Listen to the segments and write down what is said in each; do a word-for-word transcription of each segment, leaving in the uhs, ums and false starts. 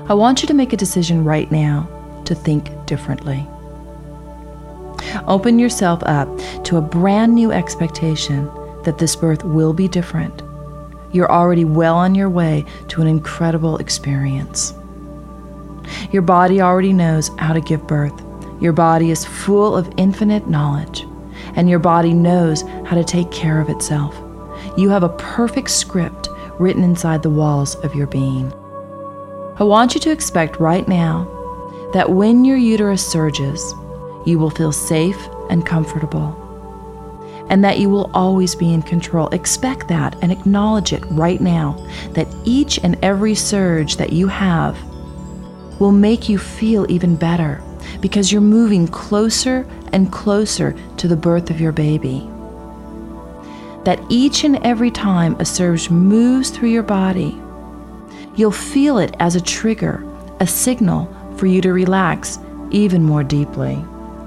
I want you to make a decision right now to think differently. Open yourself up to a brand new expectation that this birth will be different. You're already well on your way to an incredible experience. Your body already knows how to give birth. Your body is full of infinite knowledge, and your body knows how to take care of itself. You have a perfect script written inside the walls of your being. I want you to expect right now that when your uterus surges, you will feel safe and comfortable, and that you will always be in control. Expect that and acknowledge it right now, that each and every surge that you have will make you feel even better because you're moving closer and closer to the birth of your baby. That each and every time a surge moves through your body, you'll feel it as a trigger, a signal for you to relax even more deeply.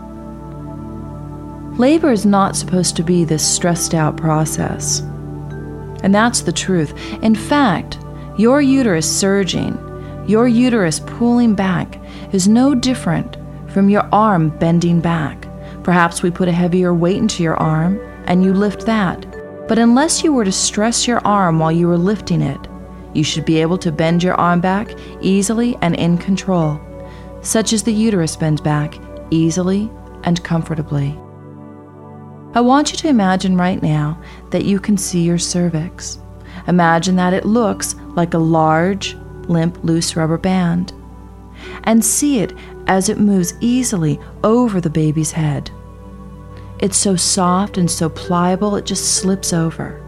Labor is not supposed to be this stressed out process. And that's the truth. In fact, your uterus surging, your uterus pulling back, is no different from your arm bending back. Perhaps we put a heavier weight into your arm and you lift that. But unless you were to stress your arm while you were lifting it, you should be able to bend your arm back easily and in control, such as the uterus bends back easily and comfortably. I want you to imagine right now that you can see your cervix. Imagine that it looks like a large, limp, loose rubber band, and see it as it moves easily over the baby's head. It's so soft and so pliable, it just slips over.